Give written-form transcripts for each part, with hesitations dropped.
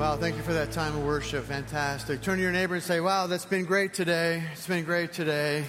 Wow, thank you for that time of worship. Fantastic. Turn to your neighbor and say, wow, that's been great today. It's been great today.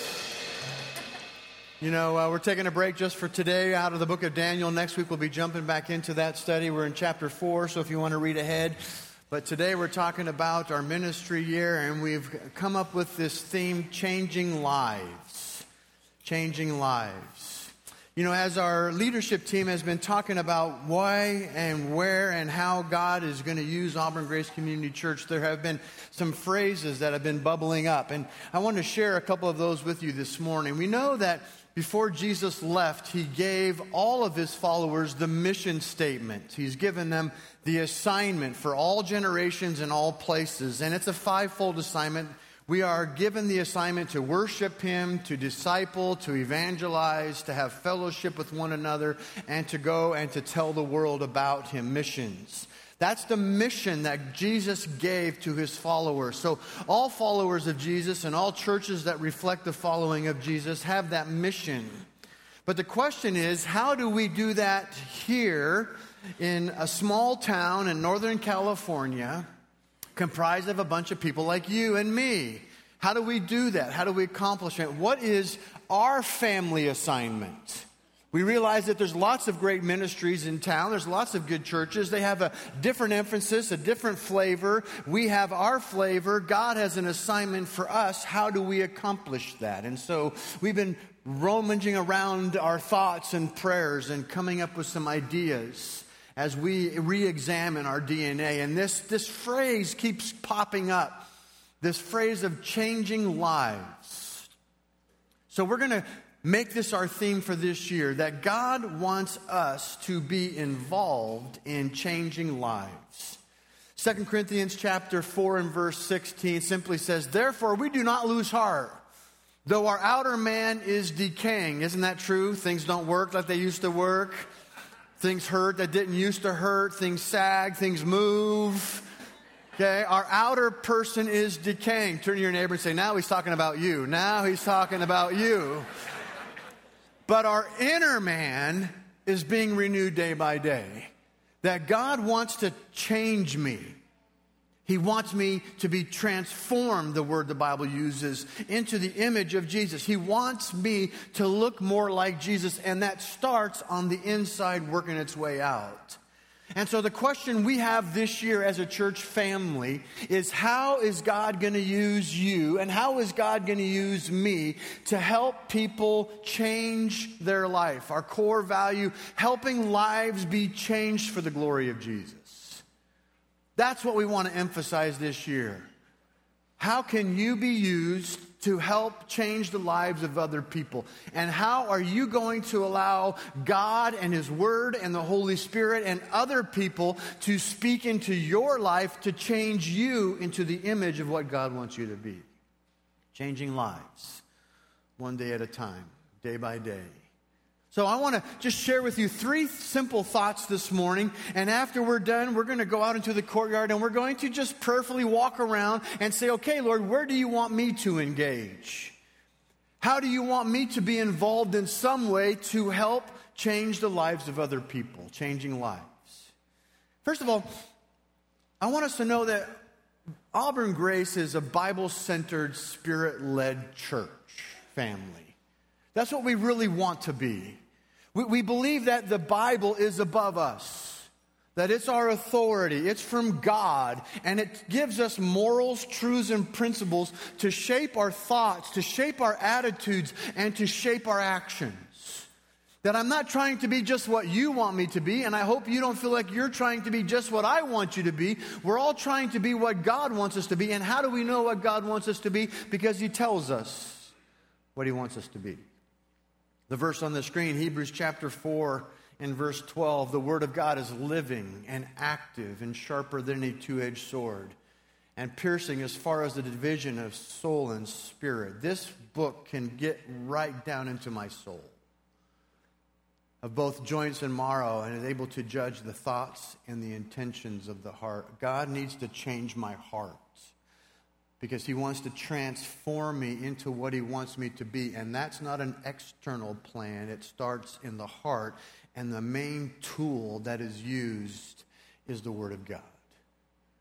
You know, we're taking a break just for today out of the book of Daniel. Next week we'll be jumping back into that study. We're in chapter 4, so if you want to read ahead. But today we're talking about our ministry year, and we've come up with this theme, changing lives. Changing lives. You know, as our leadership team has been talking about why and where and how God is going to use Auburn Grace Community Church, there have been some phrases that have been bubbling up. And I want to share a couple of those with you this morning. We know that before Jesus left, he gave all of his followers the mission statement. He's given them the assignment for all generations and all places. And it's a fivefold assignment. We are given the assignment to worship him, to disciple, to evangelize, to have fellowship with one another, and to go and to tell the world about him, missions. That's the mission that Jesus gave to his followers. So all followers of Jesus and all churches that reflect the following of Jesus have that mission. But the question is, how do we do that here in a small town in Northern California, comprised of a bunch of people like you and me? How do we do that? How do we accomplish it? What is our family assignment? We realize that there's lots of great ministries in town. There's lots of good churches. They have a different emphasis, a different flavor. We have our flavor. God has an assignment for us. How do we accomplish that? And so we've been rummaging around our thoughts and prayers and coming up with some ideas as we re-examine our DNA. And this phrase keeps popping up, this phrase of changing lives. So we're going to make this our theme for this year, that God wants us to be involved in changing lives. 2 Corinthians chapter 4 and verse 16 simply says, "Therefore we do not lose heart, though our outer man is decaying." Isn't that true? Things don't work like they used to work. Things hurt that didn't used to hurt. Things sag. Things move. Okay, our outer person is decaying. Turn to your neighbor and say, now he's talking about you. Now he's talking about you. But our inner man is being renewed day by day. That God wants to change me. He wants me to be transformed, the word the Bible uses, into the image of Jesus. He wants me to look more like Jesus, and that starts on the inside, working its way out. And so the question we have this year as a church family is, how is God going to use you, and how is God going to use me to help people change their life? Our core value, helping lives be changed for the glory of Jesus. That's what we want to emphasize this year. How can you be used to help change the lives of other people? And how are you going to allow God and his word and the Holy Spirit and other people to speak into your life to change you into the image of what God wants you to be? Changing lives, one day at a time, day by day. So I want to just share with you 3 simple thoughts this morning. And after we're done, we're going to go out into the courtyard and we're going to just prayerfully walk around and say, okay, Lord, where do you want me to engage? How do you want me to be involved in some way to help change the lives of other people, changing lives? First of all, I want us to know that Auburn Grace is a Bible-centered, Spirit-led church family. That's what we really want to be. We believe that the Bible is above us, that it's our authority, it's from God, and it gives us morals, truths, and principles to shape our thoughts, to shape our attitudes, and to shape our actions. That I'm not trying to be just what you want me to be, and I hope you don't feel like you're trying to be just what I want you to be. We're all trying to be what God wants us to be, and how do we know what God wants us to be? Because he tells us what he wants us to be. The verse on the screen, Hebrews chapter 4 and verse 12, the word of God is living and active and sharper than a two-edged sword and piercing as far as the division of soul and spirit. This book can get right down into my soul, of both joints and marrow, and is able to judge the thoughts and the intentions of the heart. God needs to change my heart, because he wants to transform me into what he wants me to be. And that's not an external plan. It starts in the heart. And the main tool that is used is the Word of God.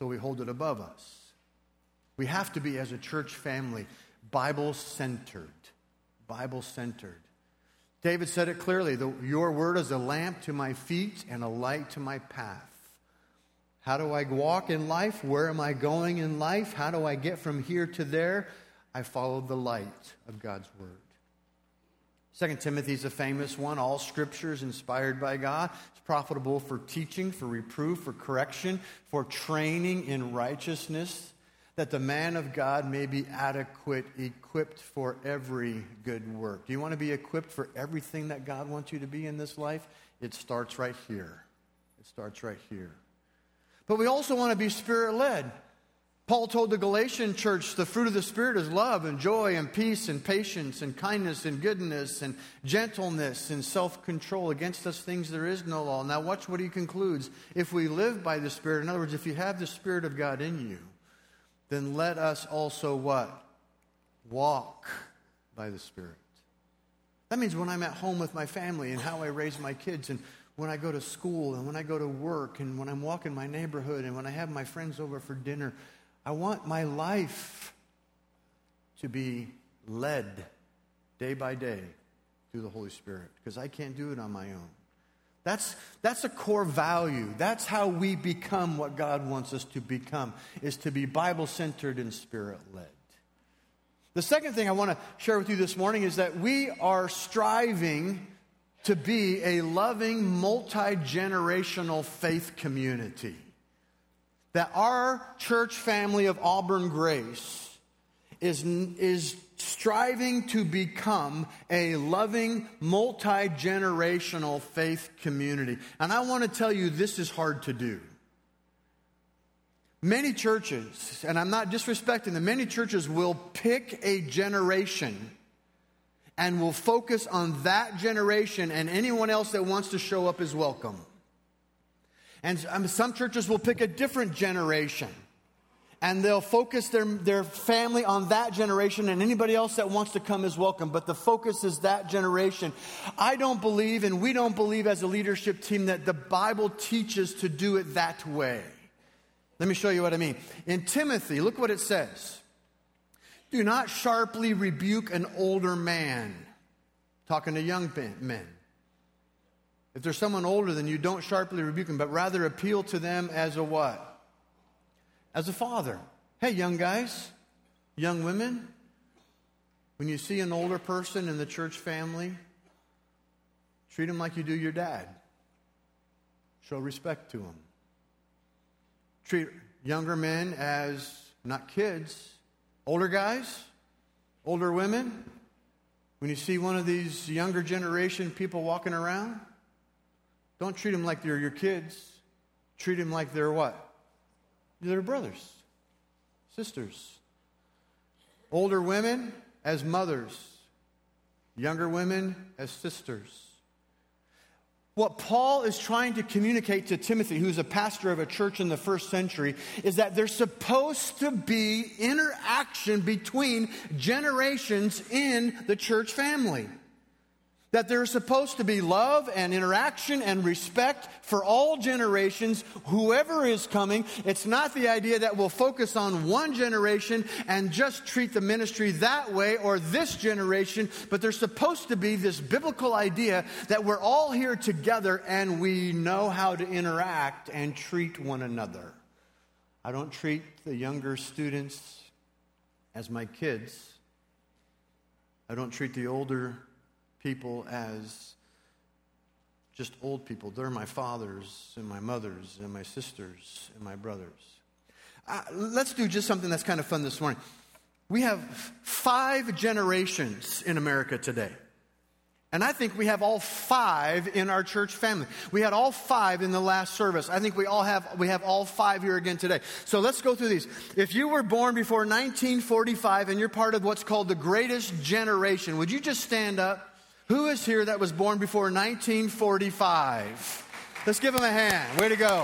so we hold it above us. We have to be, as a church family, Bible-centered. Bible-centered. David said it clearly, your word is a lamp to my feet and a light to my path. How do I walk in life? Where am I going in life? How do I get from here to there? I follow the light of God's word. 2 Timothy is a famous one. All scripture is inspired by God. It's profitable for teaching, for reproof, for correction, for training in righteousness, that the man of God may be adequate, equipped for every good work. Do you want to be equipped for everything that God wants you to be in this life? It starts right here. It starts right here. But we also want to be Spirit-led. Paul told the Galatian church, the fruit of the Spirit is love and joy and peace and patience and kindness and goodness and gentleness and self-control. Against such things there is no law. Now watch what he concludes. If we live by the Spirit, in other words, if you have the Spirit of God in you, then let us also what? Walk by the Spirit. That means when I'm at home with my family and how I raise my kids, and when I go to school and when I go to work and when I'm walking my neighborhood and when I have my friends over for dinner, I want my life to be led day by day through the Holy Spirit, because I can't do it on my own. That's a core value. That's how we become what God wants us to become, is to be Bible-centered and Spirit-led. The second thing I want to share with you this morning is that we are striving to be a loving, multi-generational faith community. That our church family of Auburn Grace is striving to become a loving, multi-generational faith community. And I want to tell you, this is hard to do. Many churches, and I'm not disrespecting them, many churches will pick a generation and will focus on that generation, and anyone else that wants to show up is welcome. And some churches will pick a different generation, and they'll focus their family on that generation, and anybody else that wants to come is welcome. But the focus is that generation. I don't believe, and we don't believe as a leadership team, that the Bible teaches to do it that way. Let me show you what I mean. In Timothy, look what it says. Do not sharply rebuke an older man. Talking to young men. If there's someone older than you, don't sharply rebuke them, but rather appeal to them as a what? As a father. Hey, young guys, young women, when you see an older person in the church family, treat them like you do your dad. Show respect to them. Treat younger men as not kids. Older guys, older women, when you see one of these younger generation people walking around, don't treat them like they're your kids. Treat them like they're what? They're brothers, sisters. Older women as mothers. Younger women as sisters. What Paul is trying to communicate to Timothy, who's a pastor of a church in the first century, is that there's supposed to be interaction between generations in the church family. That there's supposed to be love and interaction and respect for all generations, whoever is coming. It's not the idea that we'll focus on one generation and just treat the ministry that way or this generation, but there's supposed to be this biblical idea that we're all here together and we know how to interact and treat one another. I don't treat the younger students as my kids. I don't treat the older people as just old people. They're my fathers and my mothers and my sisters and my brothers. Let's do just something that's kind of fun this morning. We have 5 generations in America today. And I think we have all 5 in our church family. We had all 5 in the last service. I think we have all 5 here again today. So let's go through these. If you were born before 1945 and you're part of what's called the greatest generation, would you just stand up? Who is here that was born before 1945? Let's give them a hand. Way to go.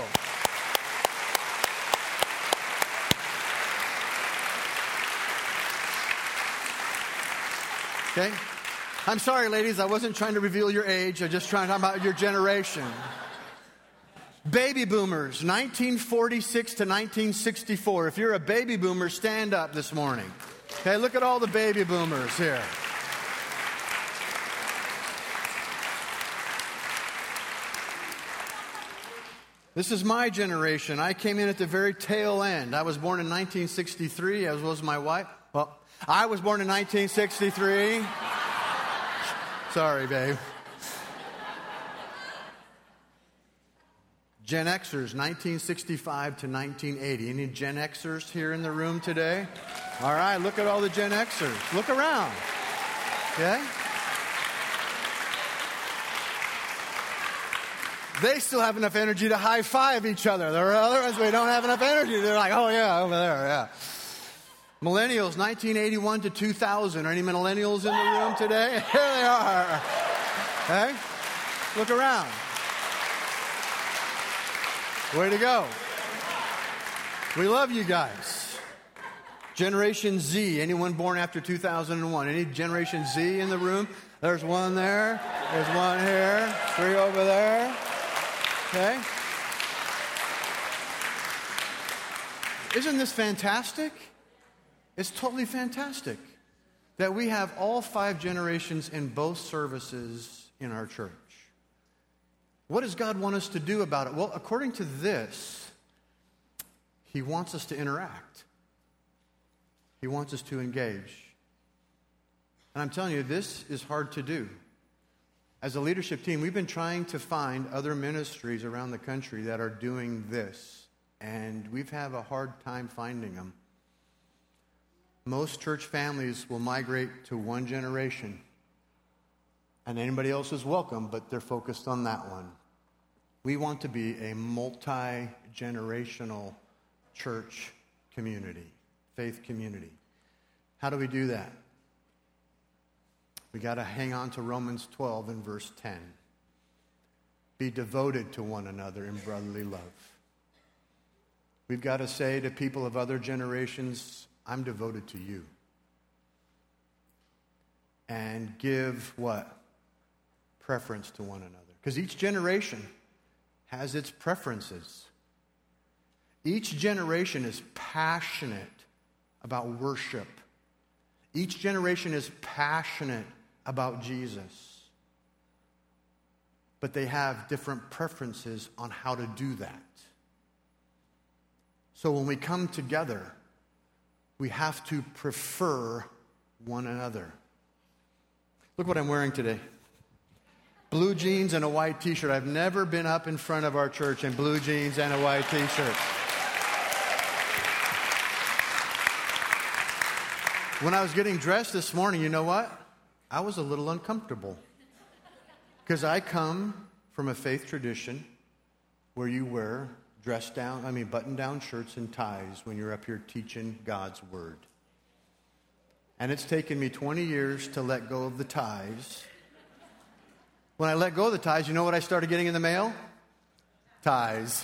Okay. I'm sorry, ladies. I wasn't trying to reveal your age. I'm just trying to talk about your generation. Baby boomers, 1946 to 1964. If you're a baby boomer, stand up this morning. Okay, look at all the baby boomers here. This is my generation. I came in at the very tail end. I was born in 1963, as was my wife. Well, I was born in 1963. Sorry, babe. Gen Xers, 1965 to 1980. Any Gen Xers here in the room today? All right, look at all the Gen Xers. Look around. Okay? They still have enough energy to high-five each other. There are other ones we don't have enough energy. They're like, oh, yeah, over there, yeah. Millennials, 1981 to 2000. Are any millennials in the room today? Here they are. Okay? Look around. Way to go. We love you guys. Generation Z, anyone born after 2001? Any Generation Z in the room? There's one there. There's one here. 3 over there. Okay? Isn't this fantastic? It's totally fantastic that we have all 5 generations in both services in our church. What does God want us to do about it? Well, according to this, He wants us to interact. He wants us to engage. And I'm telling you, this is hard to do. As a leadership team, we've been trying to find other ministries around the country that are doing this, and we've had a hard time finding them. Most church families will migrate to one generation, and anybody else is welcome, but they're focused on that one. We want to be a multi-generational church community, faith community. How do we do that? We got to hang on to Romans 12 and verse 10. Be devoted to one another in brotherly love. We've got to say to people of other generations, I'm devoted to you. And give what? Preference to one another. Because each generation has its preferences. Each generation is passionate about worship. Each generation is passionate about Jesus. But they have different preferences on how to do that. So when we come together, we have to prefer one another. Look what I'm wearing today. Blue jeans and a white t-shirt. I've never been up in front of our church in blue jeans and a white t-shirt. When I was getting dressed this morning, you know what? I was a little uncomfortable. Because I come from a faith tradition where you wear button-down shirts and ties when you're up here teaching God's Word. And it's taken me 20 years to let go of the ties. When I let go of the ties, you know what I started getting in the mail? Ties.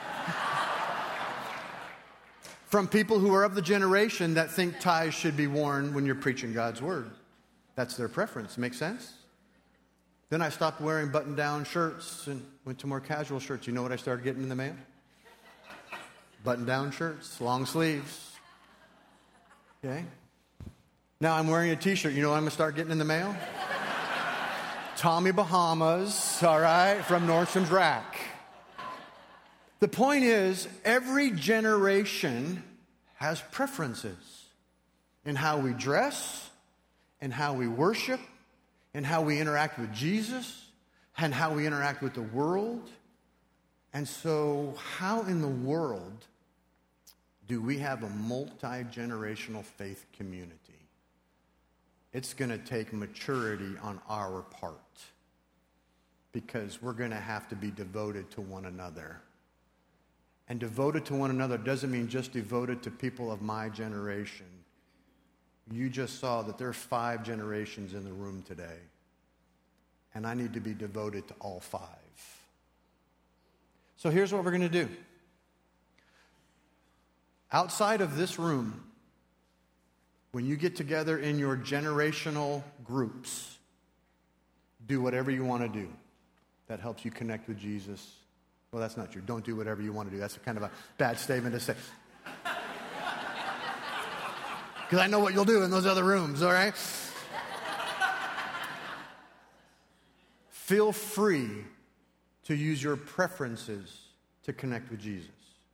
From people who are of the generation that think ties should be worn when you're preaching God's Word. That's their preference. Make sense? Then I stopped wearing button-down shirts and went to more casual shirts. You know what I started getting in the mail? Button-down shirts, long sleeves. Okay? Now I'm wearing a t-shirt. You know what I'm going to start getting in the mail? Tommy Bahamas, all right, from Nordstrom's Rack. The point is, every generation has preferences in how we dress, in how we worship, in how we interact with Jesus, and how we interact with the world. And so, how in the world do we have a multi-generational faith community? It's going to take maturity on our part because we're going to have to be devoted to one another. And devoted to one another doesn't mean just devoted to people of my generation. You just saw that there are 5 generations in the room today. And I need to be devoted to all 5. So here's what we're going to do. Outside of this room, when you get together in your generational groups, do whatever you want to do that helps you connect with Jesus Well, that's not true. Don't do whatever you want to do. That's kind of a bad statement to say. Because I know what you'll do in those other rooms, all right? Feel free to use your preferences to connect with Jesus.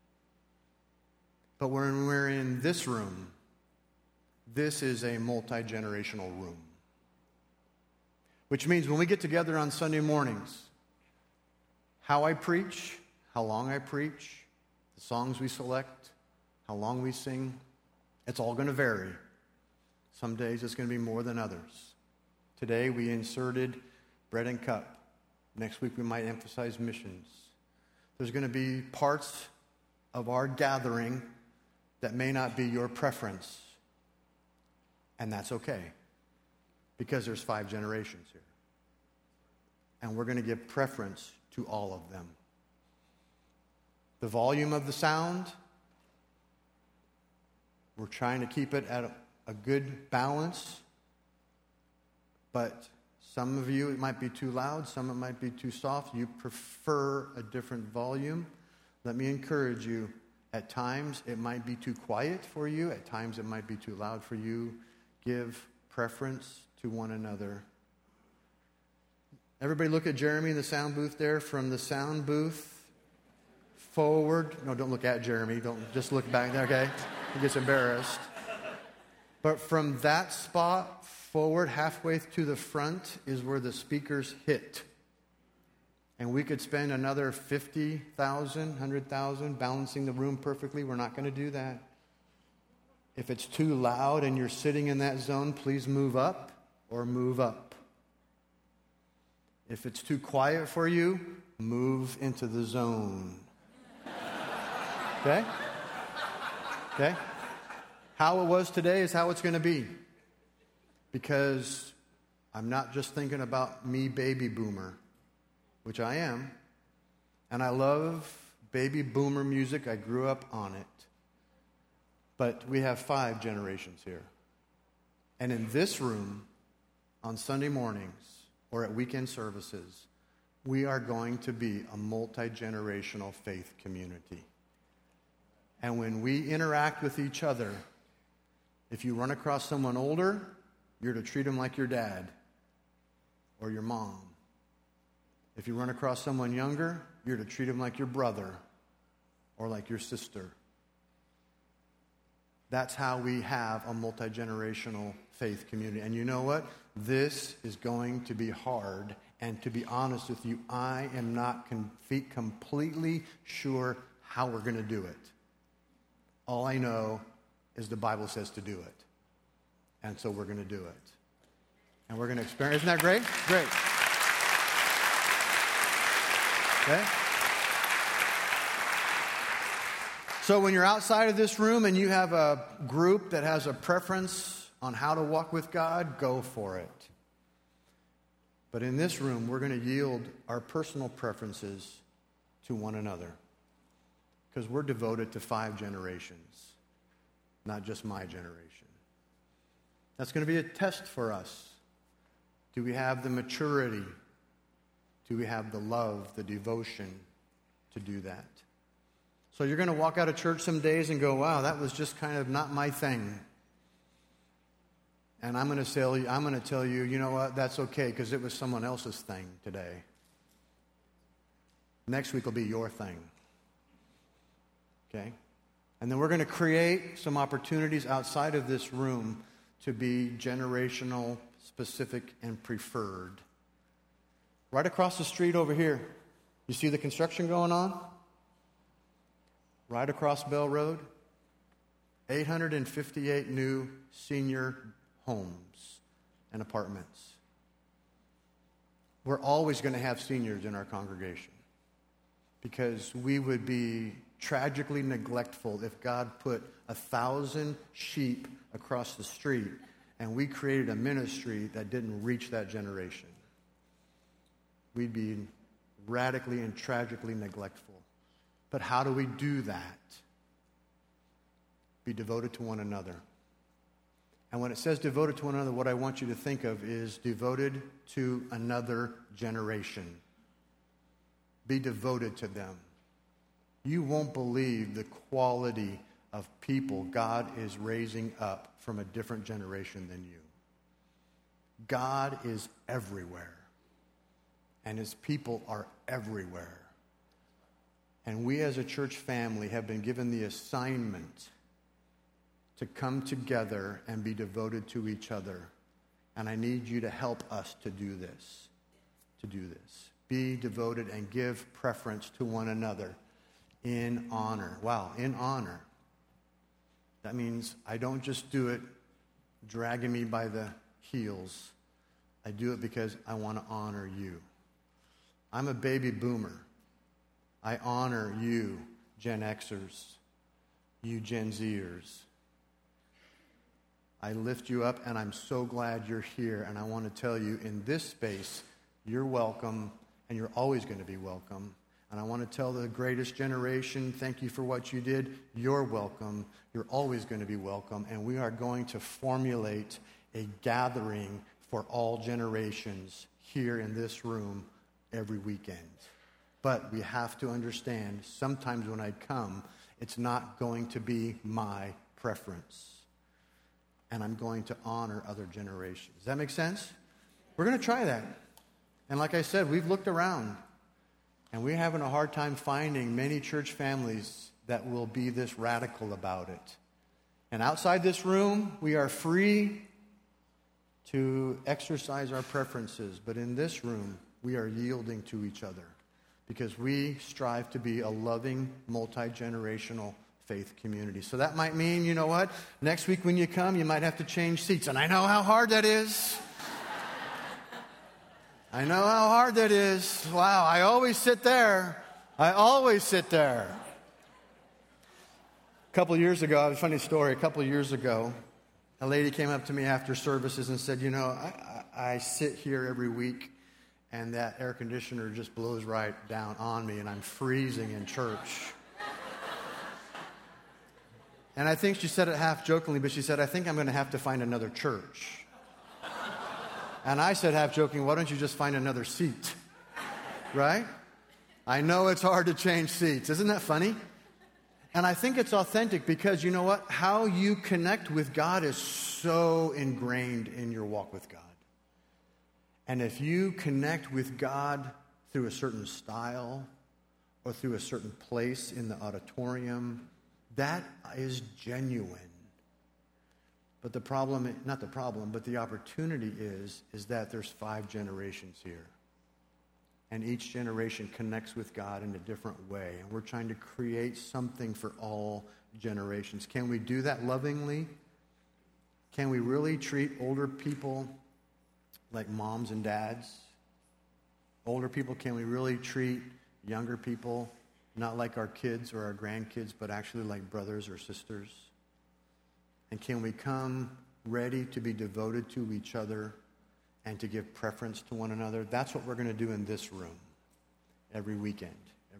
But when we're in this room, this is a multi-generational room. Which means when we get together on Sunday mornings, how I preach, how long I preach, the songs we select, how long we sing, it's all going to vary. Some days it's going to be more than others. Today we inserted bread and cup. Next week we might emphasize missions. There's going to be parts of our gathering that may not be your preference. And that's okay, because there's 5 generations here. And we're going to give preference to all of them. The volume of the sound, we're trying to keep it at a good balance. But some of you, it might be too loud. Some it might be too soft. You prefer a different volume. Let me encourage you. At times, it might be too quiet for you. At times, it might be too loud for you. Give preference to one another. Everybody look at Jeremy in the sound booth there. From the sound booth forward. No, don't look at Jeremy. Don't just look back there, okay? He gets embarrassed. But from that spot forward, halfway to the front, is where the speakers hit. And we could spend another 50,000, 100,000 balancing the room perfectly. We're not going to do that. If it's too loud and you're sitting in that zone, please move up or move up. If it's too quiet for you, move into the zone. Okay? Okay? How it was today is how it's going to be. Because I'm not just thinking about me, baby boomer, which I am. And I love baby boomer music. I grew up on it. But we have 5 generations here. And in this room, on Sunday mornings or at weekend services, we are going to be a multi-generational faith community. And when we interact with each other, if you run across someone older, you're to treat them like your dad or your mom. If you run across someone younger, you're to treat them like your brother or like your sister. That's how we have a multi-generational faith community. And you know what? This is going to be hard. And to be honest with you, I am not completely sure how we're going to do it. All I know is the Bible says to do it. And so we're going to do it. And we're going to experience. Isn't that great? Great. Okay? So when you're outside of this room and you have a group that has a preference on how to walk with God, go for it. But in this room, we're going to yield our personal preferences to one another. Because we're devoted to 5 generations, not just my generation. That's going to be a test for us. Do we have the maturity? Do we have the love, the devotion to do that? So you're going to walk out of church some days and go, wow, that was just kind of not my thing. And I'm going to tell you, you know what, that's okay, because it was someone else's thing today. Next week will be your thing. Okay? And then we're going to create some opportunities outside of this room to be generational, specific, and preferred. Right across the street over here, you see the construction going on? Right across Bell Road, 858 new senior homes and apartments. We're always going to have seniors in our congregation because we would be tragically neglectful if God put 1,000 sheep across the street and we created a ministry that didn't reach that generation. We'd be radically and tragically neglectful. But how do we do that? Be devoted to one another. And when it says devoted to one another, what I want you to think of is devoted to another generation. Be devoted to them. you won't believe the quality of people God is raising up from a different generation than you. God is everywhere, and his people are everywhere. And we as a church family have been given the assignment to come together and be devoted to each other. And I need you to help us to do this. Be devoted and give preference to one another in honor. Wow, in honor. That means I don't just do it dragging me by the heels. I do it because I want to honor you. I'm a baby boomer. I honor you, Gen Xers, you Gen Zers. I lift you up, and I'm so glad you're here. And I want to tell you, in this space, you're welcome, and you're always going to be welcome. And I want to tell the greatest generation, thank you for what you did. You're welcome. You're always going to be welcome. And we are going to formulate a gathering for all generations here in this room every weekend. But we have to understand, sometimes when I come, it's not going to be my preference. And I'm going to honor other generations. Does that make sense? We're going to try that. And like I said, we've looked around, and we're having a hard time finding many church families that will be this radical about it. And outside this room, we are free to exercise our preferences. But in this room, we are yielding to each other because we strive to be a loving, multi-generational faith community. So that might mean, you know what? Next week when you come, you might have to change seats. And I know how hard that is. I know how hard that is. Wow, I always sit there. A couple of years ago, a funny story. A couple of years ago, a lady came up to me after services and said, you know, I sit here every week, and that air conditioner just blows right down on me, and I'm freezing in church. And I think she said it half jokingly, but she said, I think I'm going to have to find another church. And I said half joking, why don't you just find another seat? Right? I know it's hard to change seats. Isn't that funny? And I think it's authentic because you know what? How you connect with God is so ingrained in your walk with God. And if you connect with God through a certain style or through a certain place in the auditorium, that is genuine. But the opportunity is that there's 5 generations here. And each generation connects with God in a different way. And we're trying to create something for all generations. Can we do that lovingly? Can we really treat older people like moms and dads? Older people, can we really treat younger people not like our kids or our grandkids, but actually like brothers or sisters? And can we come ready to be devoted to each other and to give preference to one another? That's what we're going to do in this room every weekend.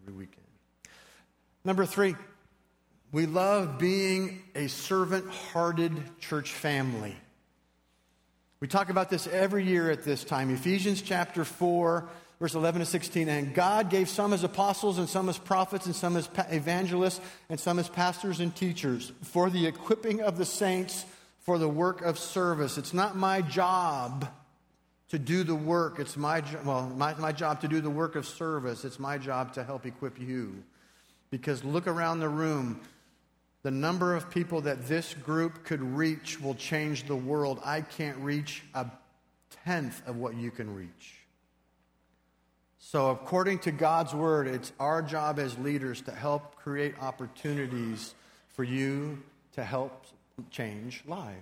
Number 3, we love being a servant-hearted church family. We talk about this every year at this time. Ephesians chapter 4, verse 11 to 16. And God gave some as apostles, and some as prophets, and some as evangelists, and some as pastors and teachers for the equipping of the saints for the work of service. It's not my job to do the work. It's my job to do the work of service. It's my job to help equip you. Because look around the room. The number of people that this group could reach will change the world. I can't reach a tenth of what you can reach. So according to God's word, it's our job as leaders to help create opportunities for you to help change lives.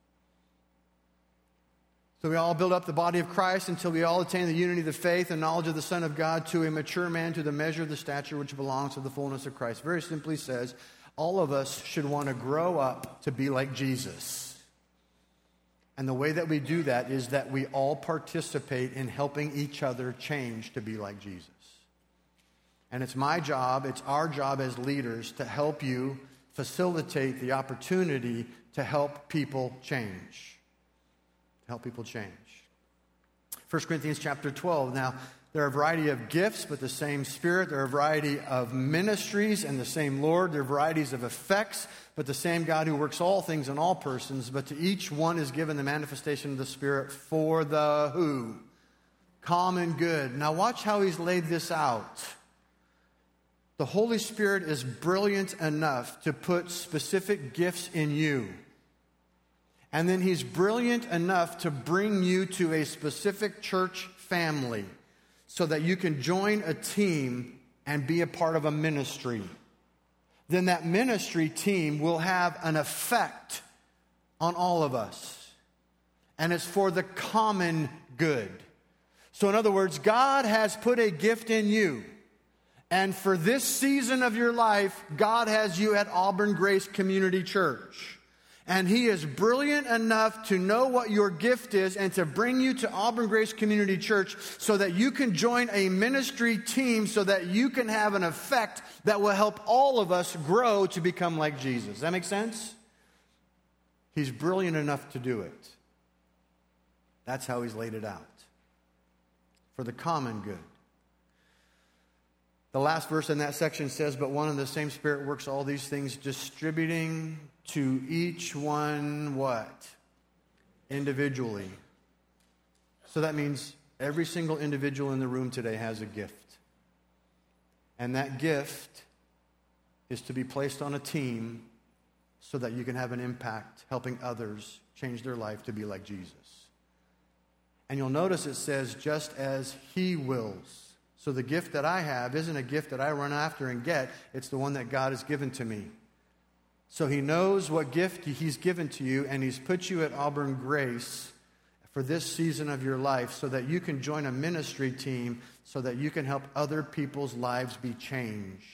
So we all build up the body of Christ until we all attain the unity of the faith and knowledge of the Son of God, to a mature man, to the measure of the stature which belongs to the fullness of Christ. Very simply says, all of us should want to grow up to be like Jesus. And the way that we do that is that we all participate in helping each other change to be like Jesus. And it's my job, it's our job as leaders to help you facilitate the opportunity to help people change. 1 Corinthians chapter 12. Now, there are a variety of gifts, but the same Spirit. There are a variety of ministries and the same Lord. There are varieties of effects, but the same God who works all things in all persons. But to each one is given the manifestation of the Spirit for the who? Common good. Now watch how he's laid this out. The Holy Spirit is brilliant enough to put specific gifts in you. And then he's brilliant enough to bring you to a specific church family so that you can join a team and be a part of a ministry. Then that ministry team will have an effect on all of us. And it's for the common good. So in other words, God has put a gift in you. And for this season of your life, God has you at Auburn Grace Community Church. And he is brilliant enough to know what your gift is and to bring you to Auburn Grace Community Church so that you can join a ministry team so that you can have an effect that will help all of us grow to become like Jesus. Does that make sense? He's brilliant enough to do it. That's how he's laid it out. For the common good. The last verse in that section says, but one and the same Spirit works all these things, distributing to each one what? Individually. So that means every single individual in the room today has a gift. And that gift is to be placed on a team so that you can have an impact helping others change their life to be like Jesus. And you'll notice it says, just as he wills. So the gift that I have isn't a gift that I run after and get. It's the one that God has given to me. So he knows what gift he's given to you, and he's put you at Auburn Grace for this season of your life so that you can join a ministry team so that you can help other people's lives be changed.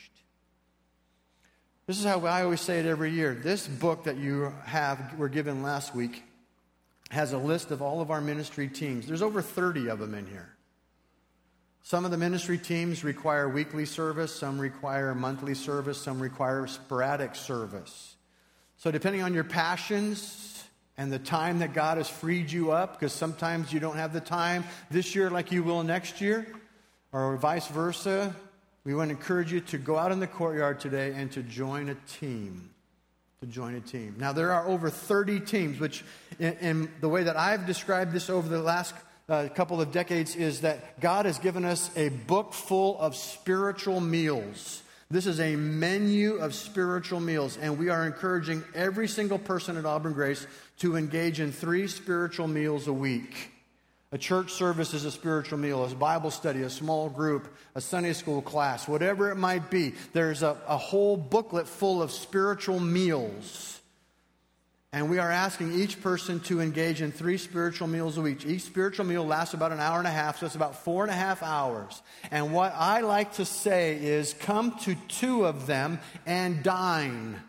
This is how I always say it every year. This book that were given last week has a list of all of our ministry teams. There's over 30 of them in here. Some of the ministry teams require weekly service, some require monthly service, some require sporadic service. So depending on your passions and the time that God has freed you up, because sometimes you don't have the time this year like you will next year, or vice versa, we want to encourage you to go out in the courtyard today and to join a team. Now, there are over 30 teams, which in the way that I've described this over the last couple of decades is that God has given us a book full of spiritual meals. This is a menu of spiritual meals, and we are encouraging every single person at Auburn Grace to engage in 3 spiritual meals a week. A church service is a spiritual meal, a Bible study, a small group, a Sunday school class, whatever it might be. There's a whole booklet full of spiritual meals. And we are asking each person to engage in 3 spiritual meals a week. Each spiritual meal lasts about an hour and a half, so it's about 4.5 hours. And what I like to say is come to 2 of them and dine.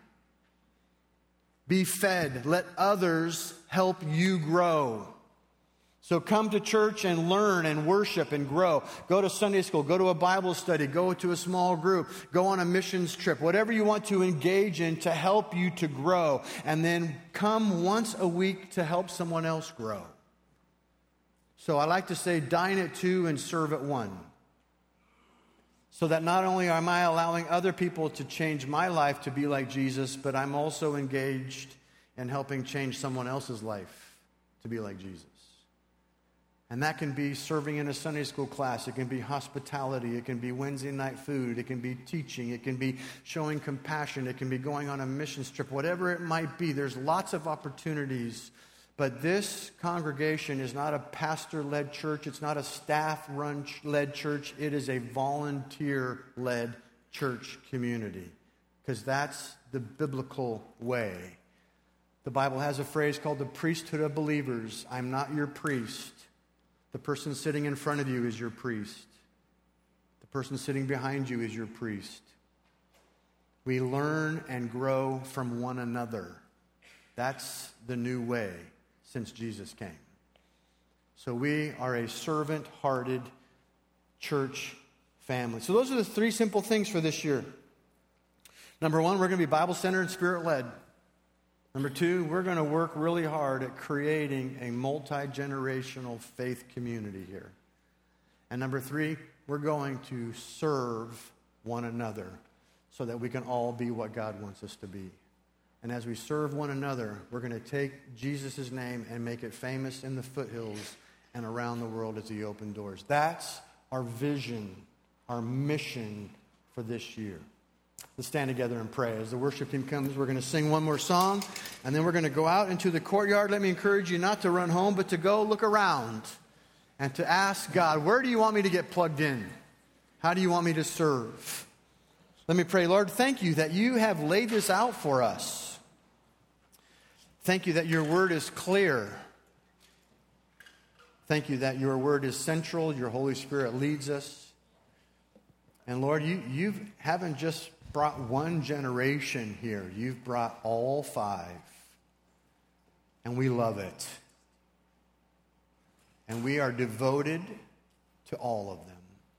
Be fed. Let others help you grow. So come to church and learn and worship and grow. Go to Sunday school. Go to a Bible study. Go to a small group. Go on a missions trip. Whatever you want to engage in to help you to grow. And then come once a week to help someone else grow. So I like to say dine at 2 and serve at 1. So that not only am I allowing other people to change my life to be like Jesus, but I'm also engaged in helping change someone else's life to be like Jesus. And that can be serving in a Sunday school class. It can be hospitality. It can be Wednesday night food. It can be teaching. It can be showing compassion. It can be going on a missions trip. Whatever it might be, there's lots of opportunities. But this congregation is not a pastor-led church. It's not a staff-led church. It is a volunteer-led church community. Because that's the biblical way. The Bible has a phrase called the priesthood of believers. I'm not your priest. The person sitting in front of you is your priest. The person sitting behind you is your priest. We learn and grow from one another. That's the new way since Jesus came. So we are a servant-hearted church family. So those are the 3 simple things for this year. Number 1, we're going to be Bible-centered and Spirit-led. Number 2, we're going to work really hard at creating a multi-generational faith community here. And number 3, we're going to serve one another so that we can all be what God wants us to be. And as we serve one another, we're going to take Jesus' name and make it famous in the foothills and around the world as He opens doors. That's our vision, our mission for this year. Let's stand together and pray. As the worship team comes, we're going to sing one more song, and then we're going to go out into the courtyard. Let me encourage you not to run home, but to go look around and to ask God, where do you want me to get plugged in? How do you want me to serve? Let me pray. Lord, thank you that you have laid this out for us. Thank you that your word is clear. Thank you that your word is central. Your Holy Spirit leads us. And Lord, you haven't just brought one generation here. You've brought all 5. And we love it. And we are devoted to all of them.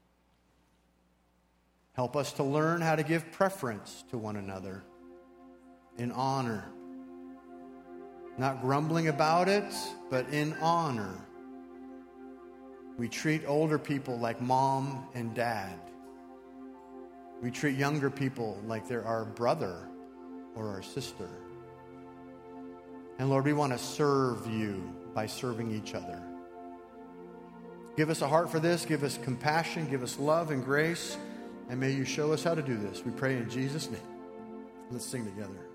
Help us to learn how to give preference to one another in honor. Not grumbling about it, but in honor. We treat older people like mom and dad. We treat younger people like they're our brother or our sister. And Lord, we want to serve you by serving each other. Give us a heart for this. Give us compassion. Give us love and grace. And may you show us how to do this. We pray in Jesus' name. Let's sing together.